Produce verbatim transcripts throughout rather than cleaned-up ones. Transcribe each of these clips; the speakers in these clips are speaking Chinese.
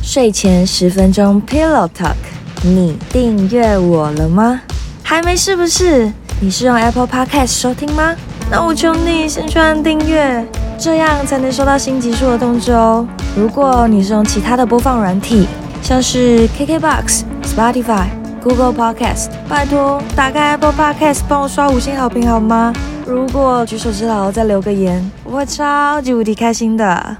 睡前十分钟 Pillow Talk， 你订阅我了吗？还没是不是？你是用 Apple Podcast 收听吗？那我求你先去按订阅，这样才能收到新集数的通知哦。如果你是用其他的播放软体，像是 K K B O X、Spotify、Google Podcast， 拜托打开 Apple Podcast 帮我刷五星好评好吗？如果举手之劳再留个言，我会超级无敌开心的。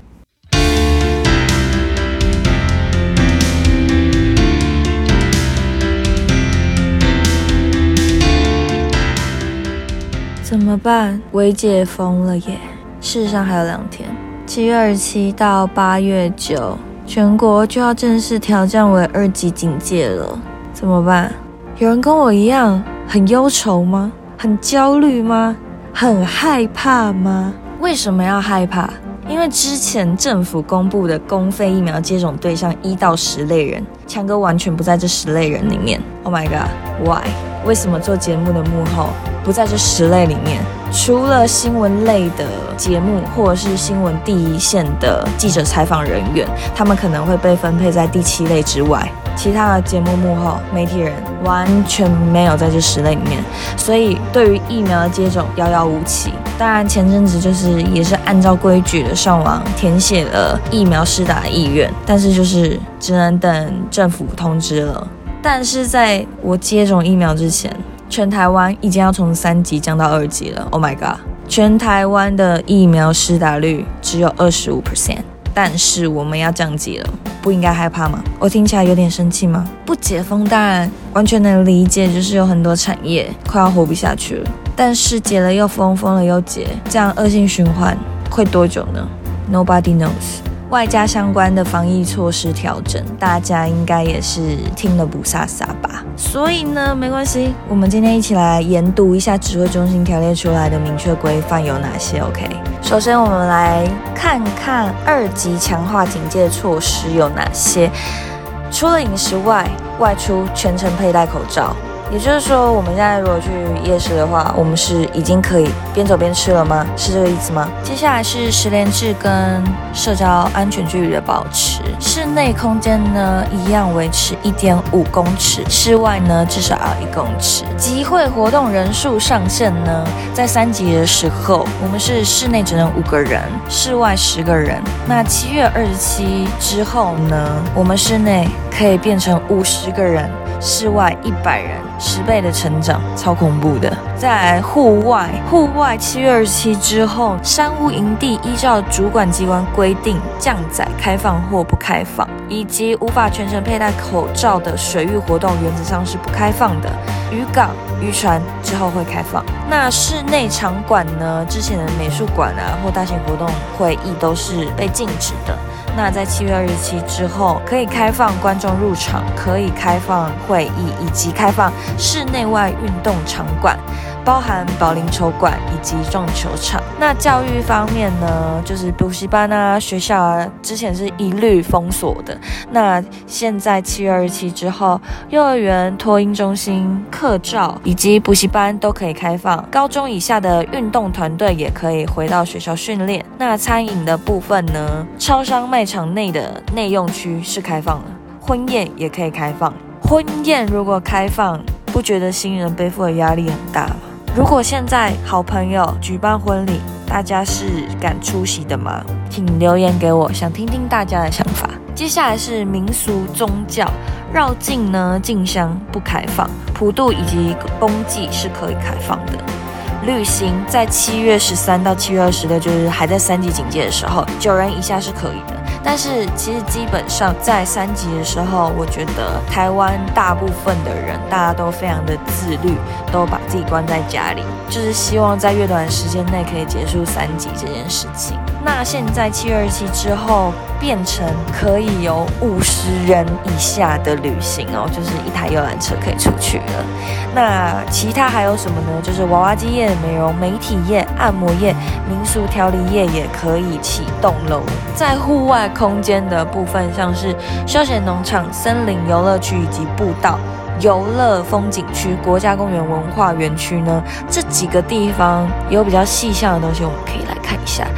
怎么办？微解封了耶！事实上还有两天，七月二十七到八月九，全国就要正式调降为二级警戒了。怎么办？有人跟我一样很忧愁吗？很焦虑吗？很害怕吗？为什么要害怕？因为之前政府公布的公费疫苗接种对象一到十类人，强哥完全不在这十类人里面。Oh my god， why？ 为什么做节目的幕后不在这十类里面？除了新闻类的节目或者是新闻第一线的记者采访人员，他们可能会被分配在第七类之外，其他的节目幕后媒体人完全没有在这十类里面，所以对于疫苗的接种遥遥无期。当然前阵子就是也是按照规矩的上网填写了疫苗施打意愿，但是就是只能等政府通知了。但是在我接种疫苗之前，全台湾已经要从三级降到二级了。Oh my god！ 全台湾的疫苗施打率只有 百分之二十五， 但是我们要降级了，不应该害怕吗？我听起来有点生气吗？不解封当然完全能理解，就是有很多产业快要活不下去了，但是解了又封，封了又解，这样恶性循环会多久呢？ Nobody knows。外加相关的防疫措施调整，大家应该也是听了不飒飒吧。所以呢，没关系，我们今天一起来研读一下指挥中心条列出来的明确规范有哪些。 OK， 首先我们来看看二级强化警戒措施有哪些。除了饮食外，外出全程佩戴口罩。也就是说，我们现在如果去夜市的话，我们是已经可以边走边吃了吗？是这个意思吗？接下来是实联制跟社交安全距离的保持，室内空间呢一样维持 一点五公尺，室外呢至少要一公尺。集会活动人数上限呢，在三级的时候，我们是室内只能五个人，室外十个人。那七月二十七之后呢，我们室内可以变成五十个人，室外一百人。十倍的成长，超恐怖的。再来户外，户外七月二十七之后，山屋营地依照主管机关规定降载开放或不开放，以及无法全程佩戴口罩的水域活动，原则上是不开放的。渔港、渔船之后会开放。那室内场馆呢？之前的美术馆啊或大型活动会议都是被禁止的。那在七月二十七之后，可以开放观众入场，可以开放会议，以及开放室内外运动场馆，包含保龄球馆以及撞球场。那教育方面呢，就是补习班啊、学校啊，之前是一律封锁的。那现在七月二十七之后，幼儿园、托婴中心、课照以及补习班都可以开放，高中以下的运动团队也可以回到学校训练。那餐饮的部分呢，超商卖场内的内用区是开放的，婚宴也可以开放。婚宴如果开放，不觉得新人背负的压力很大吗？如果现在好朋友举办婚礼，大家是敢出席的吗？请留言给我，想听听大家的想法。接下来是民俗宗教，绕境呢进香不开放，普渡以及公祭是可以开放的。旅行在七月十三到七月二十六，就是还在三级警戒的时候，九人以下是可以的。但是其实基本上在三级的时候，我觉得台湾大部分的人大家都非常的自律，都把自己关在家里，就是希望在越短的时间内可以结束三级这件事情。那现在七月二十七之后变成可以有五十人以下的旅行哦，就是一台游览车可以出去了。那其他还有什么呢？就是娃娃机业、美容媒体业、按摩业、民俗调理业也可以启动喽。在户外空间的部分，像是休闲农场、森林游乐区以及步道、游乐风景区、国家公园文化园区呢，这几个地方有比较细项的东西，我们可以来看一下。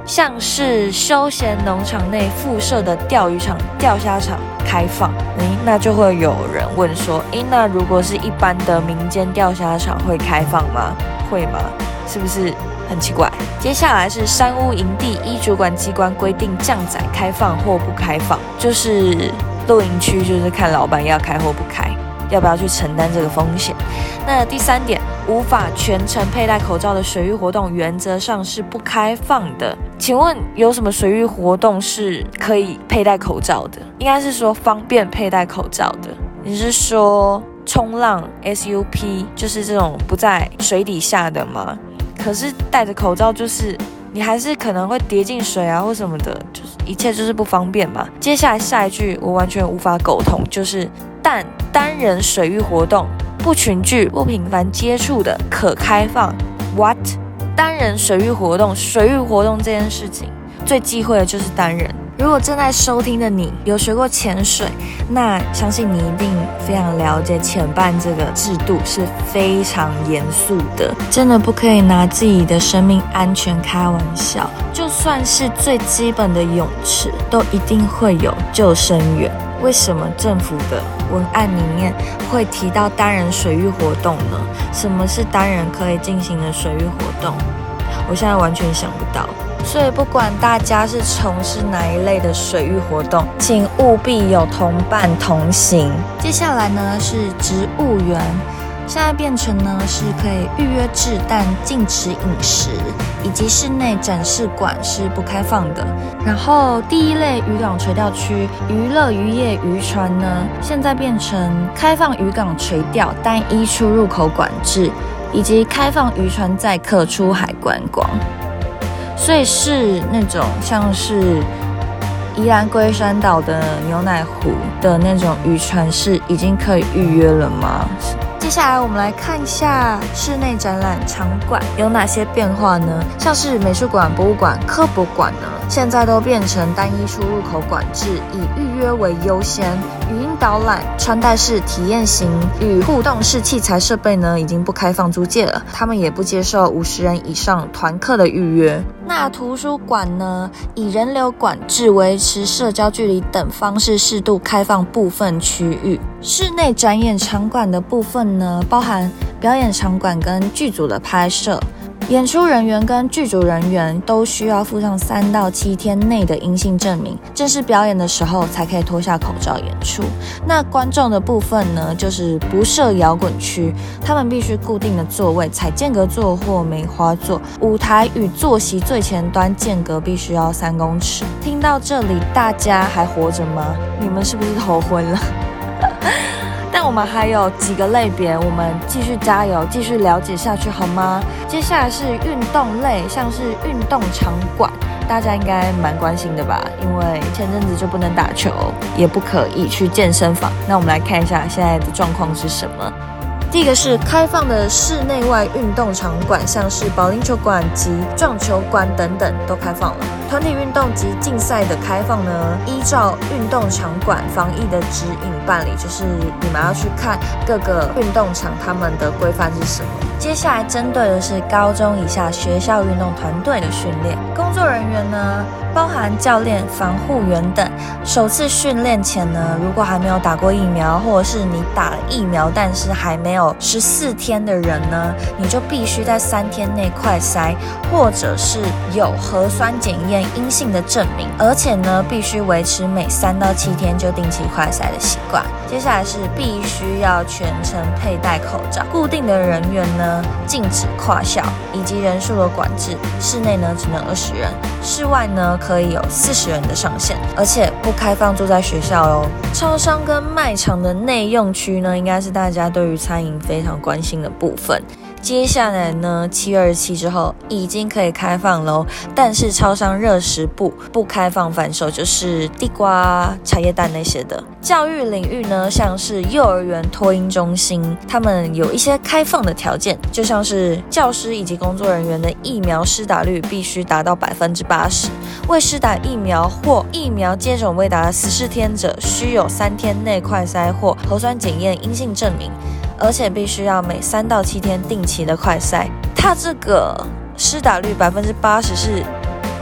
像是休闲农场内附设的钓鱼场、钓虾场开放，诶，那就会有人问说，诶，那如果是一般的民间钓虾场会开放吗？会吗？是不是很奇怪？接下来是山屋营地依主管机关规定降载开放或不开放，就是露营区就是看老板要开或不开，要不要去承担这个风险。那第三点，无法全程佩戴口罩的水域活动原则上是不开放的。请问有什么水域活动是可以佩戴口罩的？应该是说方便佩戴口罩的。你是说冲浪 S U P 就是这种不在水底下的吗？可是戴着口罩就是你还是可能会跌进水啊或什么的，就是一切就是不方便嘛。接下来下一句我完全无法苟同，就是但单人水域活动不群聚不频繁接触的可开放。 What？ 单人水域活动水域活动这件事情最忌讳的就是单人。如果正在收听的你有学过潜水，那相信你一定非常了解潜伴这个制度是非常严肃的，真的不可以拿自己的生命安全开玩笑。就算是最基本的泳池都一定会有救生员，为什么政府的文案里面会提到单人水域活动呢？什么是单人可以进行的水域活动？我现在完全想不到。所以不管大家是从事哪一类的水域活动，请务必有同伴同行。接下来呢是植物园，现在变成呢是可以预约制但禁止饮食，以及室内展示馆是不开放的。然后第一类渔港垂钓区娱乐渔业渔船呢，现在变成开放渔港垂钓单一出入口管制，以及开放渔船载客出海观光。所以是那种像是宜兰龟山岛的牛奶湖的那种渔船是已经可以预约了吗？接下来我们来看一下室内展览场馆有哪些变化呢？像是美术馆、博物馆、科博馆呢，现在都变成单一出入口管制，以预约为优先。语音导览、穿戴式体验型与互动式器材设备呢，已经不开放租借了，他们也不接受五十人以上团客的预约。那图书馆呢，以人流管制、维持社交距离等方式适度开放部分区域。室内展演场馆的部分呢，包含表演场馆跟剧组的拍摄。演出人员跟剧组人员都需要附上三到七天内的阴性证明，正式表演的时候才可以脱下口罩演出。那观众的部分呢，就是不设摇滚区，他们必须固定的座位，采间隔座或梅花座。舞台与坐席最前端间隔必须要三公尺。听到这里，大家还活着吗？你们是不是头昏了？但我们还有几个类别，我们继续加油，继续了解下去好吗？接下来是运动类，像是运动场馆，大家应该蛮关心的吧？因为前阵子就不能打球，也不可以去健身房。那我们来看一下现在的状况是什么。第一个是开放的室内外运动场馆，像是保龄球馆及撞球馆等等都开放了。团体运动及竞赛的开放呢，依照运动场馆防疫的指引办理，就是你们要去看各个运动场他们的规范是什么。接下来针对的是高中以下学校运动团队的训练，工作人员呢，包含教练、防护员等，首次训练前呢，如果还没有打过疫苗，或者是你打了疫苗但是还没有十四天的人呢，你就必须在三天内快筛，或者是有核酸检验阴性的证明，而且呢，必须维持每三到七天就定期快筛的习惯。接下来是必须要全程佩戴口罩，固定的人员呢，禁止跨校，以及人数的管制，室内呢只能二十人，室外呢可以有四十人的上限，而且不开放住在学校哦。超商跟卖场的内用区呢，应该是大家对于餐饮非常关心的部分。接下来呢，七月二十七之后已经可以开放喽，但是超商热食部不开放贩售，就是地瓜、茶叶蛋那些的。教育领域呢，像是幼儿园托婴中心，他们有一些开放的条件，就像是教师以及工作人员的疫苗施打率必须达到百分之八十，未施打疫苗或疫苗接种未达十四天者，需有三天内快筛或核酸检验阴性证明。而且必须要每三到七天定期的快筛。它这个施打率百分之八十是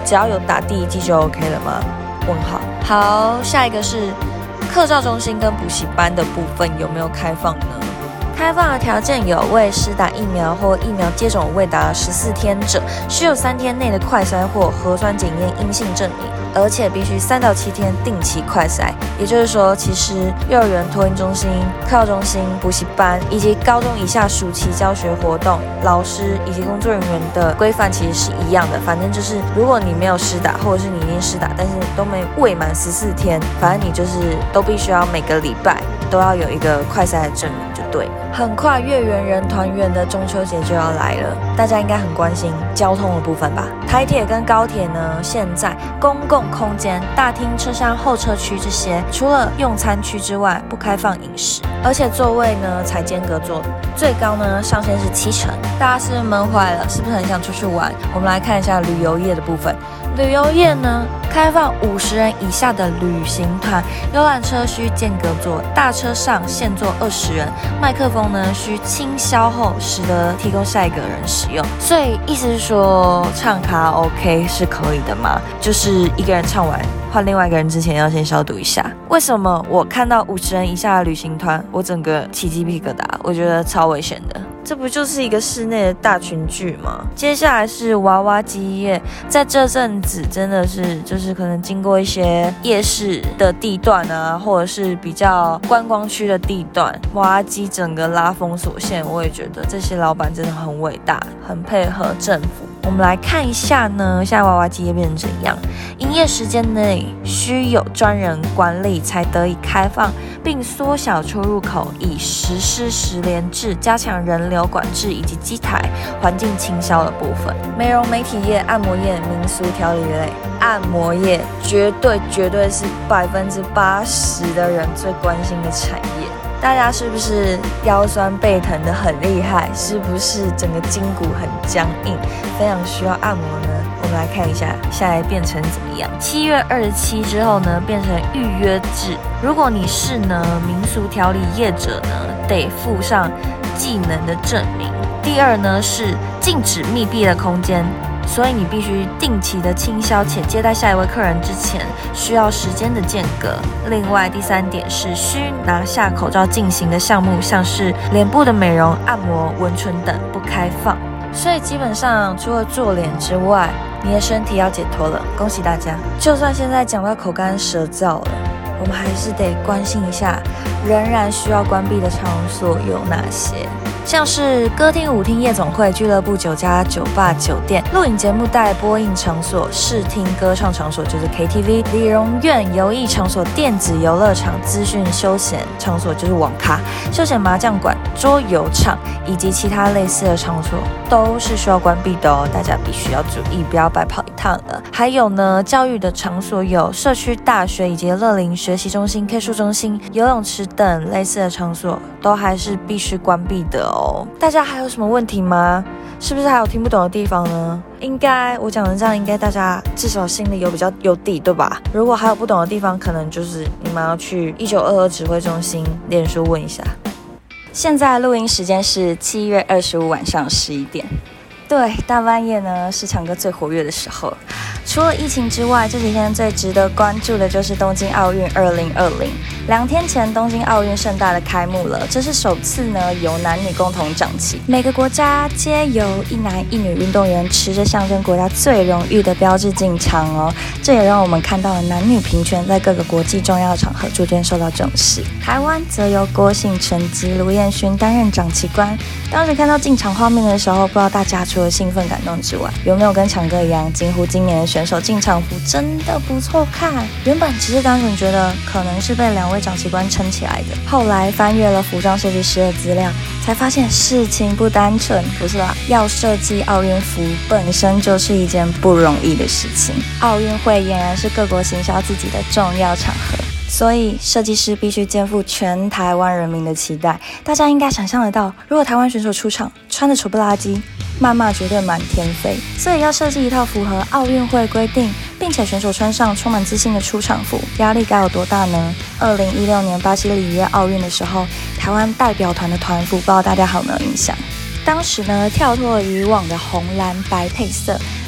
只要有打第一剂就 OK 了吗？问号。好，下一个是课照中心跟补习班的部分有没有开放呢？开放的条件有：未施打疫苗或疫苗接种未达十四天者，需有三天内的快筛或核酸检验阴性证明，而且必须三到七天定期快筛。也就是说，其实幼儿园托婴中心、课照中心、补习班以及高中以下暑期教学活动，老师以及工作人员的规范其实是一样的。反正就是，如果你没有施打，或者是你已经施打，但是都没未满十四天，反正你就是都必须要每个礼拜都要有一个快筛的证明，就对了。很快月圆人团圆的中秋节就要来了，大家应该很关心交通的部分吧？台铁跟高铁呢，现在公共空间、大厅、车厢、候车区这些，除了用餐区之外，不开放饮食，而且座位呢才间隔座，最高呢上限是七成。大家是不是闷坏了？是不是很想出去玩？我们来看一下旅游业的部分。旅游业呢，开放五十人以下的旅行团，游览车需间隔座，大车上限坐二十人，麦克风呢需清消后，使得提供下一个人使用。所以意思是说，唱卡拉 OK 是可以的吗？就是一个人唱完，换另外一个人之前要先消毒一下。为什么我看到五十人以下的旅行团，我整个起鸡皮疙瘩？我觉得超危险的。这不就是一个室内的大群聚吗？接下来是娃娃机业，在这阵子真的是就是可能经过一些夜市的地段啊，或者是比较观光区的地段，娃娃机整个拉封锁线，我也觉得这些老板真的很伟大，很配合政府。我们来看一下呢，现在娃娃机业变成怎样？营业时间内需有专人管理才得以开放，并缩小出入口，以实施实联制，加强人流管制以及机台环境清消的部分。美容媒体业、按摩业、民俗调理类，按摩业绝对绝对是百分之八十的人最关心的产业。大家是不是腰酸背疼的很厉害？是不是整个筋骨很僵硬，非常需要按摩呢？我们来看一下，现在变成怎么样？七月二十七之后呢，变成预约制。如果你是呢民俗调理业者呢，得附上技能的证明。第二呢是禁止密闭的空间。所以你必须定期的清消，且接待下一位客人之前需要时间的间隔。另外，第三点是需拿下口罩进行的项目，像是脸部的美容、按摩、纹唇等不开放。所以基本上除了做脸之外，你的身体要解脱了，恭喜大家！就算现在讲到口干舌燥了，我们还是得关心一下，仍然需要关闭的场所有哪些？像是歌厅、舞厅、夜总会、俱乐部、酒家、酒吧、酒店、录影节目带、播映场所、视听歌唱场所就是 K T V、理容院、游艺场所、电子游乐场、资讯休闲场所就是网咖、休闲麻将馆、桌游场以及其他类似的场所都是需要关闭的哦，大家必须要注意，不要白跑一趟了。还有呢，教育的场所有社区大学以及乐龄学习中心、K 书中心、游泳池等类似的场所都还是必须关闭的哦。大家还有什么问题吗？是不是还有听不懂的地方呢？应该我讲的这样，应该大家至少心里有比较有底，对吧？如果还有不懂的地方，可能就是你们要去一九二二指挥中心脸书问一下。现在录音时间是七月二十五晚上十一点。对，大半夜呢是强哥最活跃的时候。除了疫情之外，这几天最值得关注的就是东京奥运二零二零。两天前，东京奥运盛大的开幕了，这是首次呢由男女共同掌旗，每个国家皆由一男一女运动员持着象征国家最荣誉的标志进场哦。这也让我们看到了男女平权在各个国际重要场合逐渐受到重视。台湾则由郭婞淳及卢彦勋担任掌旗官。当时看到进场画面的时候，不知道大家除了兴奋感动之外，有没有跟强哥一样惊呼今年的选手进场服真的不错看？原本只是单纯觉得可能是被两位掌旗官撑起来的，后来翻阅了服装设计师的资料，才发现事情不单纯。不是啦，要设计奥运服本身就是一件不容易的事情。奥运会俨然是各国行销自己的重要场合，所以设计师必须肩负全台湾人民的期待。大家应该想象得到，如果台湾选手出场穿得丑不拉几，谩骂绝对满天飞。所以要设计一套符合奥运会规定，并且选手穿上充满自信的出场服，压力该有多大呢？二零一六年巴西里约奥运的时候，台湾代表团的团服，不知道大家有没有印象？当时呢，跳脱了以往的红蓝白配色，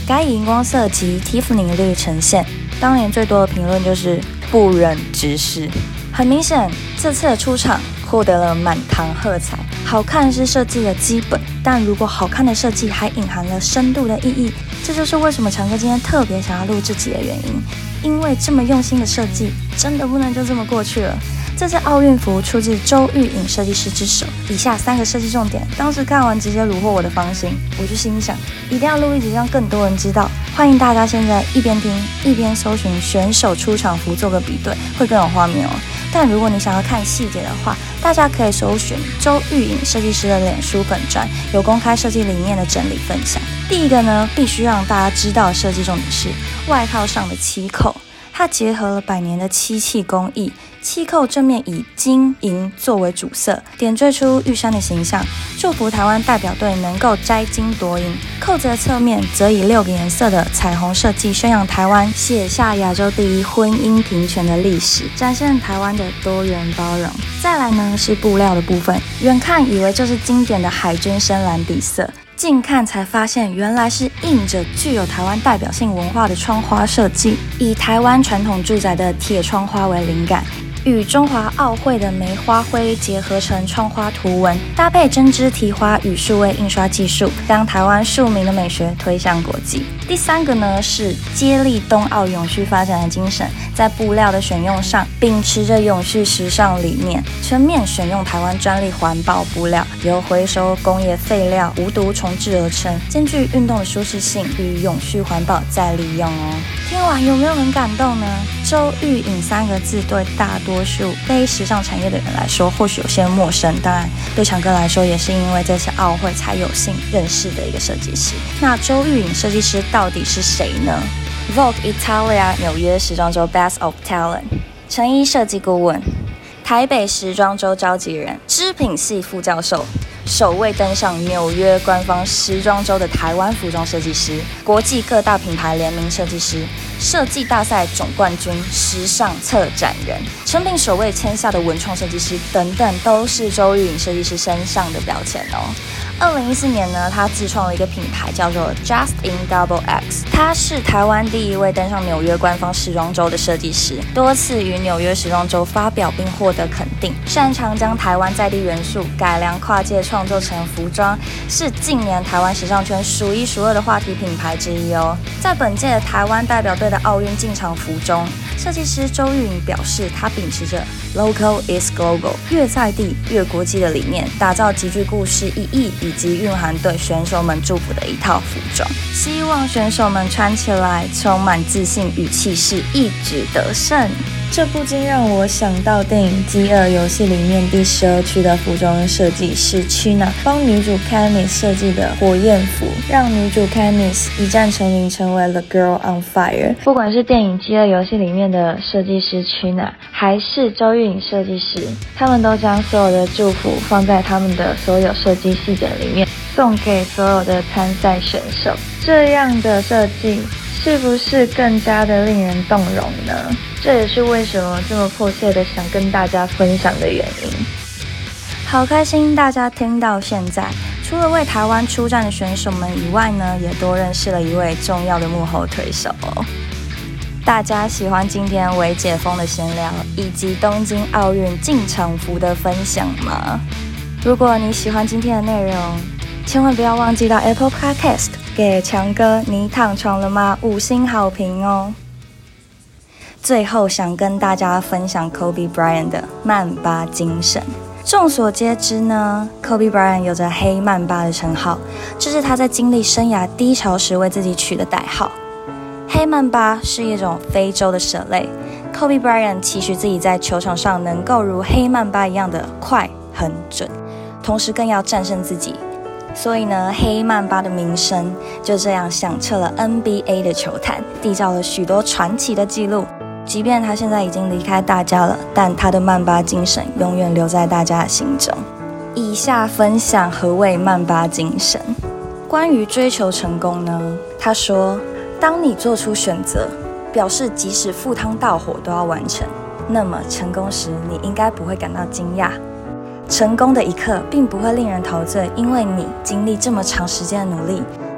该以荧光色及蒂芙尼绿呈现。当年最多的评论就是不忍直视。很明显，这次的出场获得了满堂喝彩。好看是设计的基本，但如果好看的设计还隐含了深度的意义，这就是为什么强哥今天特别想要录这集的原因。因为这么用心的设计，真的不能就这么过去了。这次奥运服出自周玉颖设计师之手，以下三个设计重点，当时看完直接虏获我的芳心。我就心想，一定要录一集让更多人知道。欢迎大家现在一边听一边搜寻选手出场服做个比对，会更有画面哦。但如果你想要看细节的话，大家可以搜寻周玉颖设计师的脸书粉专，有公开设计理念的整理分享。第一个呢，必须让大家知道的设计重点是外套上的七扣，它结合了百年的漆器工艺。七扣正面以金银作为主色，点缀出玉山的形象，祝福台湾代表队能够摘金夺银。扣子的侧面则以六个颜色的彩虹设计，宣扬台湾写下亚洲第一婚姻平权的历史，展现台湾的多元包容。再来呢是布料的部分，远看以为就是经典的海军深蓝底色，近看才发现原来是印着具有台湾代表性文化的窗花设计，以台湾传统住宅的铁窗花为灵感，与中华奥会的梅花灰结合成窗花图文，搭配针织提花与数位印刷技术，将台湾庶民的美学推向国际。第三个呢是接力冬奥永续发展的精神，在布料的选用上秉持着永续时尚理念，全面选用台湾专利环保布料，由回收工业废料无毒重制而成，兼具运动的舒适性与永续环保再利用哦。听完有没有很感动呢？周玉颖三个字对大多数非时尚产业的人来说或许有些陌生，当然对强哥来说也是因为这次奥会才有幸认识的一个设计师。那周玉颖设计师到底是谁呢？ Vogue Italia 纽约时装周 Best of Talent 成衣设计顾问，台北时装周召集人，织品系副教授，首位登上纽约官方时装周的台湾服装设计师，国际各大品牌联名设计师，设计大赛总冠军，时尚策展人，成品首位签下的文创设计师等等，都是周玉颖设计师身上的标签哦。二零一四年呢，他自创了一个品牌叫做 Just in Double X， 他是台湾第一位登上纽约官方时装周的设计师，多次于纽约时装周发表并获得肯定，擅长将台湾在地元素改良跨界创作成服装，是近年台湾时尚圈数一数二的话题品牌之一哦。在本届台湾代表队的奥运进场服中，设计师周玉颖表示，他秉持着 Local is Global 越在地越国际的理念，打造极具故事意义以及蕴含对选手们祝福的一套服装，希望选手们穿起来充满自信与气势，一举得胜。这不禁让我想到电影《饥饿游戏》里面第十二区的服装设计师 China 帮女主 Katniss 设计的火焰服，让女主 Katniss 一战成名，成为了 Girl on Fire。不管是电影《饥饿游戏》里面的设计师 China， 还是周玉颖设计师，他们都将所有的祝福放在他们的所有设计细节里面，送给所有的参赛选手。这样的设计是不是更加的令人动容呢？这也是为什么这么迫切的想跟大家分享的原因。好开心大家听到现在，除了为台湾出战的选手们以外呢，也多认识了一位重要的幕后推手哦。大家喜欢今天微解封的闲聊以及东京奥运进场服的分享吗？如果你喜欢今天的内容，千万不要忘记到 Apple Podcast 给强哥你躺床了吗五星好评哦。最后想跟大家分享 Kobe Bryant 的曼巴精神。众所皆知呢， Kobe Bryant 有着黑曼巴的称号，这是他在经历生涯低潮时为自己取的代号。黑曼巴是一种非洲的蛇类， Kobe Bryant 期许自己在球场上能够如黑曼巴一样的快很准，同时更要战胜自己。所以呢，黑曼巴的名声就这样响彻了 N B A 的球坛，缔造了许多传奇的记录。即便他现在已经离开大家了，但他的曼巴精神永远留在大家的心中。以下分享何谓曼巴精神。关于追求成功呢，他说，当你做出选择，表示即使赴汤蹈火都要完成，那么成功时你应该不会感到惊讶。成功的一刻并不会令人陶醉，因为你经历这么长时间的努力，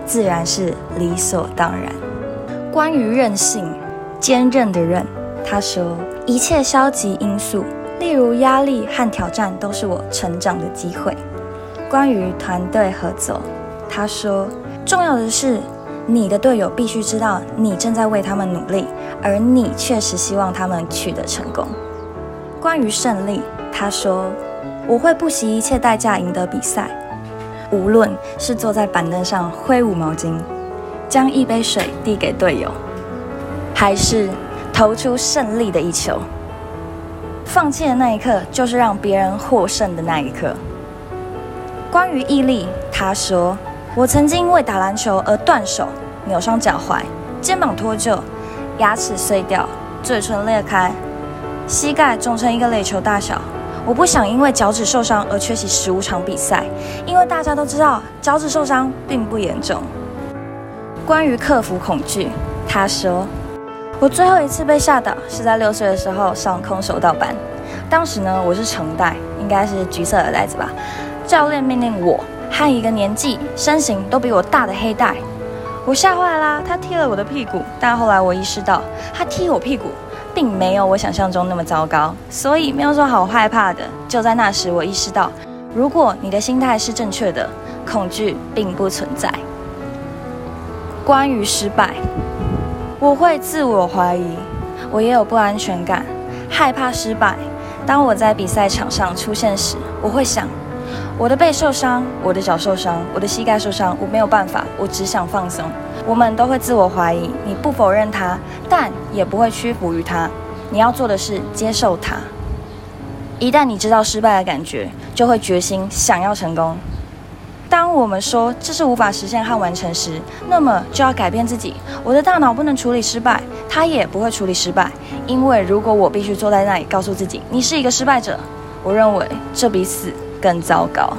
自然是理所当然。关于韧性，坚韧的韧，他说，一切消极因素，例如压力和挑战，都是我成长的机会。关于团队合作，他说，重要的是你的队友必须知道你正在为他们努力，而你确实希望他们取得成功。关于胜利，他说，我会不惜一切代价赢得比赛，无论是坐在板凳上挥舞毛巾，将一杯水递给队友，还是投出胜利的一球。放弃的那一刻，就是让别人获胜的那一刻。关于毅力，他说，我曾经因为打篮球而断手、扭伤脚踝、肩膀脱臼、牙齿碎掉、嘴唇裂开、膝盖肿成一个垒球大小。我不想因为脚趾受伤而缺席十五场比赛，因为大家都知道脚趾受伤并不严重。关于克服恐惧，他说，我最后一次被吓倒是在六岁的时候上空手道班，当时呢我是橙带，应该是橘色的带子吧。教练命令我和一个年纪、身形都比我大的黑带，我吓坏啦，他踢了我的屁股，但后来我意识到，他踢我屁股并没有我想象中那么糟糕，所以没有说好害怕的。就在那时，我意识到，如果你的心态是正确的，恐惧并不存在。关于失败，我会自我怀疑，我也有不安全感，害怕失败。当我在比赛场上出现时，我会想，我的背受伤，我的脚受伤，我的膝盖受伤，我没有办法，我只想放松。我们都会自我怀疑，你不否认它，但也不会屈服于它。你要做的是接受它。一旦你知道失败的感觉，就会决心想要成功。当我们说这是无法实现和完成时，那么就要改变自己。我的大脑不能处理失败，它也不会处理失败，因为如果我必须坐在那里告诉自己你是一个失败者，我认为这比死更糟糕。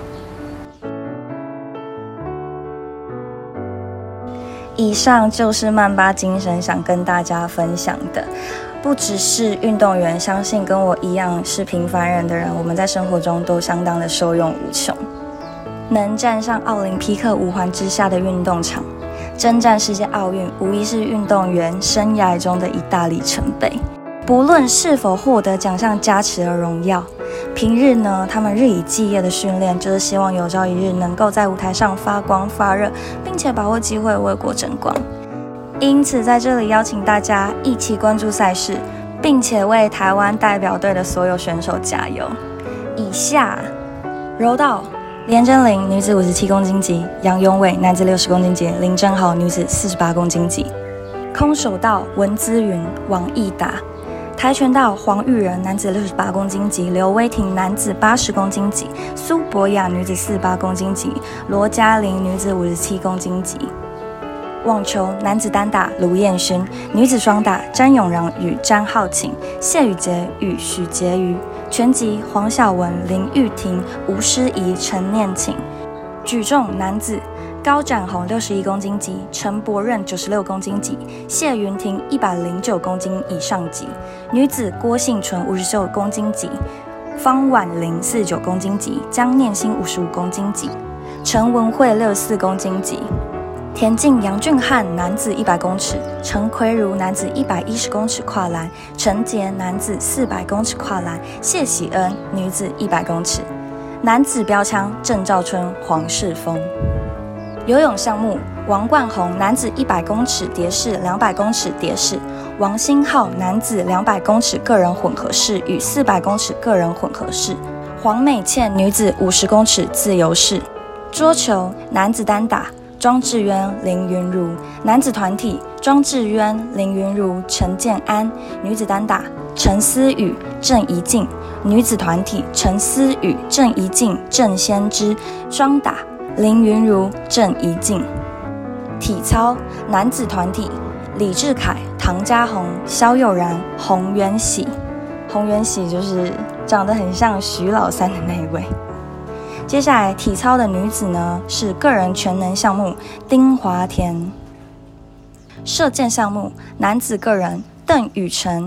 以上就是曼巴精神想跟大家分享的，不只是运动员，相信跟我一样是平凡人的人，我们在生活中都相当的受用无穷。能站上奥林匹克五环之下的运动场，征战世界奥运，无疑是运动员生涯中的一大里程碑。不论是否获得奖项加持的荣耀，平日呢，他们日以继夜的训练，就是希望有朝一日能够在舞台上发光发热，并且把握机会为国争光。因此，在这里邀请大家一起关注赛事，并且为台湾代表队的所有选手加油。以下，柔道，连真绫女子五十七公斤级，杨永伟男子六十公斤级，林真豪女子四十八公斤级。空手道，文姿云、王义达。跆拳道，黄玉仁男子六十八公斤级，刘威婷男子八十公斤级，苏博雅女子四十八公斤级，罗嘉玲女子五十七公斤级。网球，男子单打卢彦勋，女子双打詹永然与詹浩晴，谢宇杰与许婕妤。拳击，黄晓雯、林玉婷、吴诗怡、陈念琴。举重，男子高展宏六十一公斤级，陈柏任九十六公斤级，谢云婷一百零九公斤以上级。女子郭幸纯五十九公斤级，方婉玲四十九公斤级，江念欣五十五公斤级，陈文慧六十四公斤级。田径，杨俊翰男子一百公尺，陈奎如男子一百一十公尺跨栏，陈杰男子四百公尺跨栏，谢喜恩女子一百公尺。男子标枪，郑兆春、黄世峰。游泳项目，王冠宏男子一百公尺蝶式、两百公尺蝶式，王星浩男子两百公尺个人混合式与四百公尺个人混合式，黄美倩女子五十公尺自由式。桌球，男子单打庄智渊、林云如，男子团体庄智渊、林云如、陈建安，女子单打陈思雨、郑怡静，女子团体陈思雨、郑怡静、郑先知，双打林云如、郑怡静。体操，男子团体李智凯、唐家宏、萧佑然、洪元喜。洪元喜就是长得很像徐老三的那一位。接下来体操的女子呢，是个人全能项目丁华田。射箭项目男子个人邓宇辰、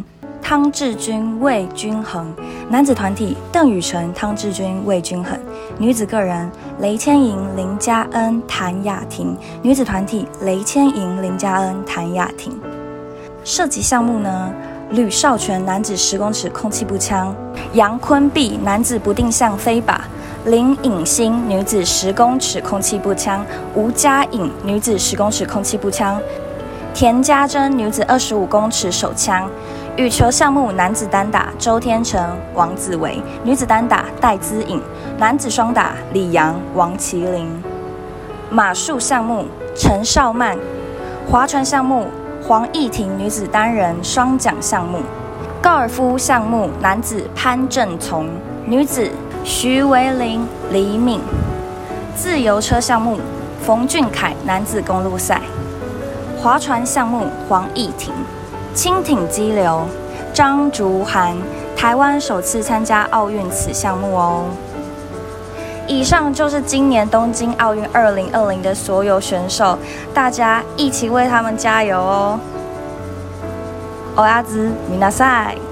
汤志军、魏均衡；男子团体邓宇成、汤志军、魏均衡；女子个人雷千莹、林嘉恩、谭雅婷；女子团体雷千莹、林嘉恩、谭雅婷。射击项目呢？吕少全男子十公尺空气步枪，杨坤碧男子不定向飞靶，林颖欣女子十公尺空气步枪，吴佳颖女子十公尺空气步枪，田家珍女子二十五公尺手枪。羽球项目男子单打周天成、王子维，女子单打戴资颖，男子双打李阳、王麒麟。马术项目陈少曼，划船项目黄义婷女子单人双桨项目，高尔夫项目男子潘正从，女子徐维玲、李敏，自由车项目冯俊凯男子公路赛，划船项目黄义婷，轻艇激流张竹涵，台湾首次参加奥运此项目哦。以上就是今年东京奥运二零二零的所有选手，大家一起为他们加油哦！欧亚兹米纳赛。